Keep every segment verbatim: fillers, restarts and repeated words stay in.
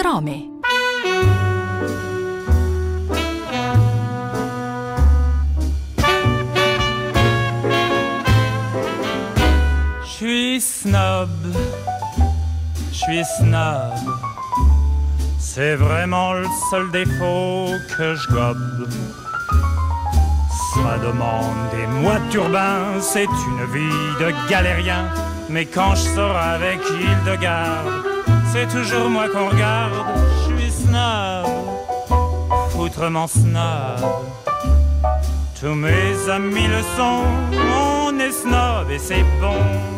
nome. Je suis snob, je suis snob. C'est vraiment le seul défaut que je gobe. Ça demande des mois de turbin, c'est une vie de galérien. Mais quand je sors avec Hildegarde, c'est toujours moi qu'on regarde. Je suis snob, foutrement snob. Tous mes amis le sont, on est snob et c'est bon.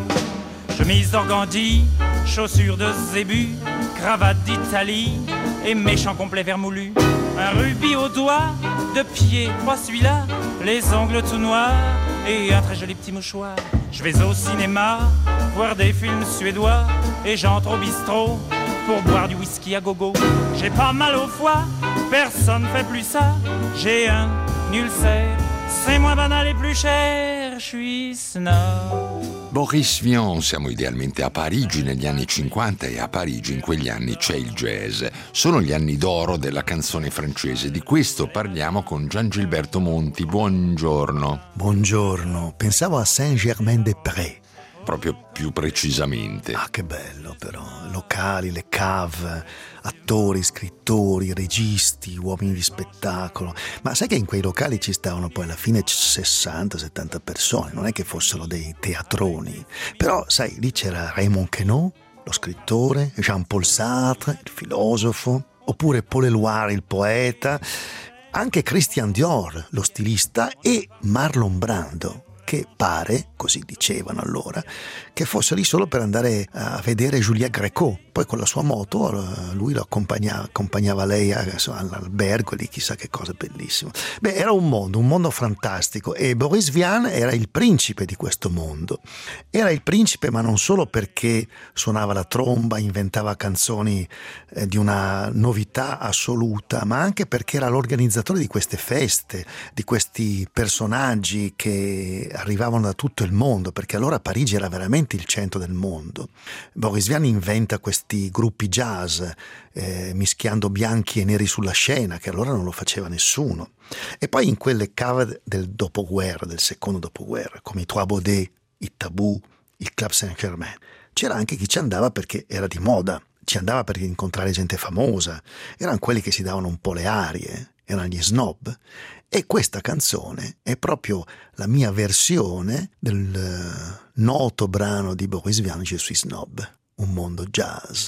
Chemise d'organdi, chaussures de zébu, cravate d'Italie et méchant complet vermoulu. Un rubis au doigt, de pied, pas celui-là, les ongles tout noirs et un très joli petit mouchoir. Je vais au cinéma, voir des films suédois et j'entre au bistrot pour boire du whisky à gogo. J'ai pas mal au foie, personne fait plus ça. J'ai un ulcère, c'est moins banal et plus cher, je suis snob. Boris Vian, siamo idealmente a Parigi negli anni cinquanta e a Parigi in quegli anni c'è il jazz. Sono gli anni d'oro della canzone francese. Di questo parliamo con Gian Gilberto Monti. Buongiorno. Buongiorno. Pensavo a Saint-Germain-des-Prés. Proprio più precisamente. Ah, che bello però. Locali, le cave, attori, scrittori, registi, uomini di spettacolo. Ma sai che in quei locali ci stavano poi alla fine sessanta settanta persone, non è che fossero dei teatroni. Però, sai, lì c'era Raymond Queneau, lo scrittore, Jean-Paul Sartre, il filosofo, oppure Paul Éluard, il poeta, anche Christian Dior, lo stilista, e Marlon Brando, che pare, così dicevano allora, che fosse lì solo per andare a vedere Juliette Gréco. Poi con la sua moto lui lo accompagnava, accompagnava lei all'albergo lì, chissà che cosa bellissimo. Beh, era un mondo, un mondo fantastico, e Boris Vian era il principe di questo mondo. Era il principe, ma non solo perché suonava la tromba, inventava canzoni eh, di una novità assoluta, ma anche perché era l'organizzatore di queste feste, di questi personaggi che arrivavano da tutto il mondo, perché allora Parigi era veramente il centro del mondo. Boris Vian inventa questi gruppi jazz eh, mischiando bianchi e neri sulla scena, che allora non lo faceva nessuno. E poi in quelle cave del dopoguerra, del secondo dopoguerra, come i Trois Baudets, i Tabou, il Club Saint-Germain, c'era anche chi ci andava perché era di moda, ci andava per incontrare gente famosa, erano quelli che si davano un po' le arie, erano gli snob. E questa canzone è proprio la mia versione del noto brano di Boris Vian, Je suis snob, un mondo jazz.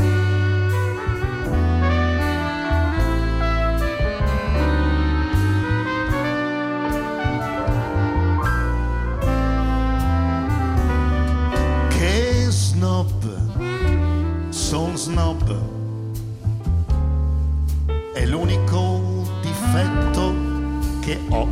Che snob, son snob, è l'unico difetto che ho.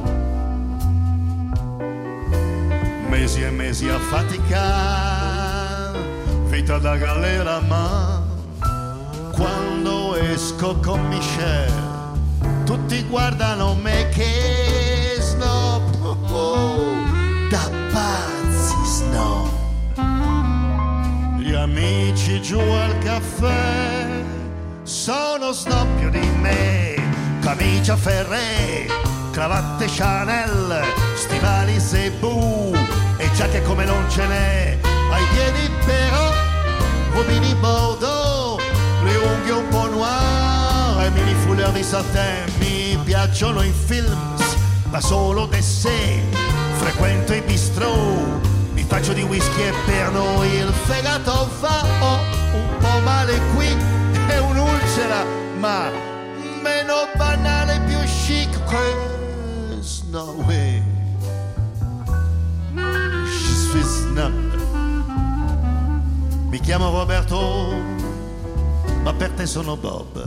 Mesi e mesi a fatica, vita da galera, ma quando esco con Michel tutti guardano me che snob, oh, oh, da pazzi snob. Gli amici giù al caffè sono snob più di me, camicia Ferré, cravatte Chanel, stivali Zebu e giacche come non ce n'è. Ai piedi però rubini Bordeaux, le unghie un po' noir e mini fouleur di satin. Mi piacciono i films, ma solo d'essè. Frequento i bistrò, mi faccio di whisky e perno. Il fegato va, ho un po' male qui e un'ulcera, ma meno banale, più chic che no way. Je suis snob. Mi chiamo Roberto, ma per te sono Bob.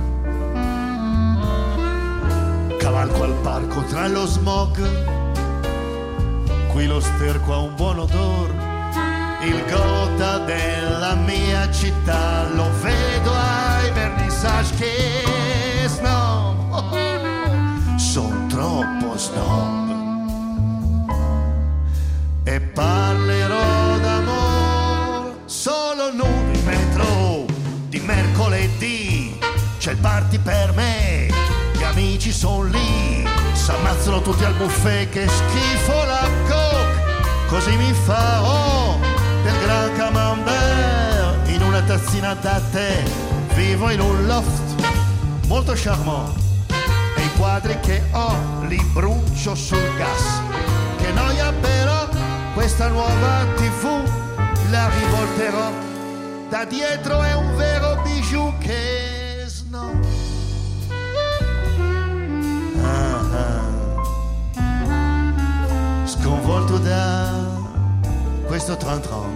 Cavalco al parco tra lo smog, qui lo sterco ha un buon odor. Il gota della mia città lo vedo ai vernissage che snob. Oh, oh. Son troppo snob e parlerò d'amor solo in un metro di mercoledì. fatti per me. Gli amici son lì, s'ammazzano tutti al buffet, che schifo la coke. Così mi farò del gran camembert in una tazzina da tè. Vivo in un loft molto charmant e i quadri che ho li brucio sul gas. Che noia però questa nuova tivù, la rivolterò da dietro, è un vero bijou. Che snob. Ah, ah. Sconvolto da questo tran tran,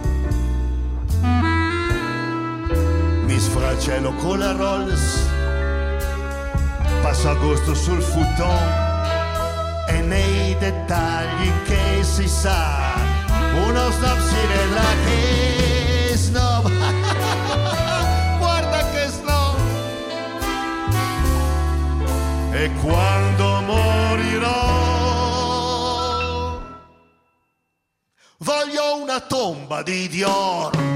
mi sfracello con la Rolls, passo agosto sul futon e nei dettagli che si sa uno snob si vedrà. Che snob. Guarda che snob. E quando morirò voglio una tomba di Dior